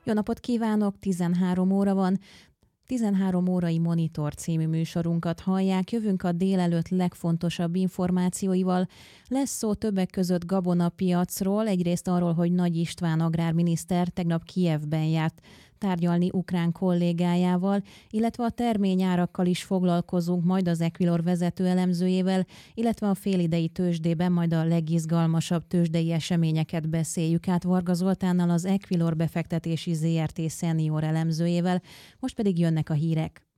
Jó napot kívánok, 13 óra van. 13 órai Monitor című műsorunkat hallják. Jövünk a délelőtt legfontosabb információival. Lesz szó többek között gabonapiacról, egyrészt arról, hogy Nagy István agrárminiszter tegnap Kijevben járt tárgyalni ukrán kollégájával, illetve a terményárakkal is foglalkozunk, majd az Equilor vezető elemzőjével, illetve a félidei tőzsdében majd a legizgalmasabb tőzsdei eseményeket beszéljük át Varga Zoltánnal, az Equilor befektetési ZRT szenior elemzőjével. Most pedig jönnek a hírek.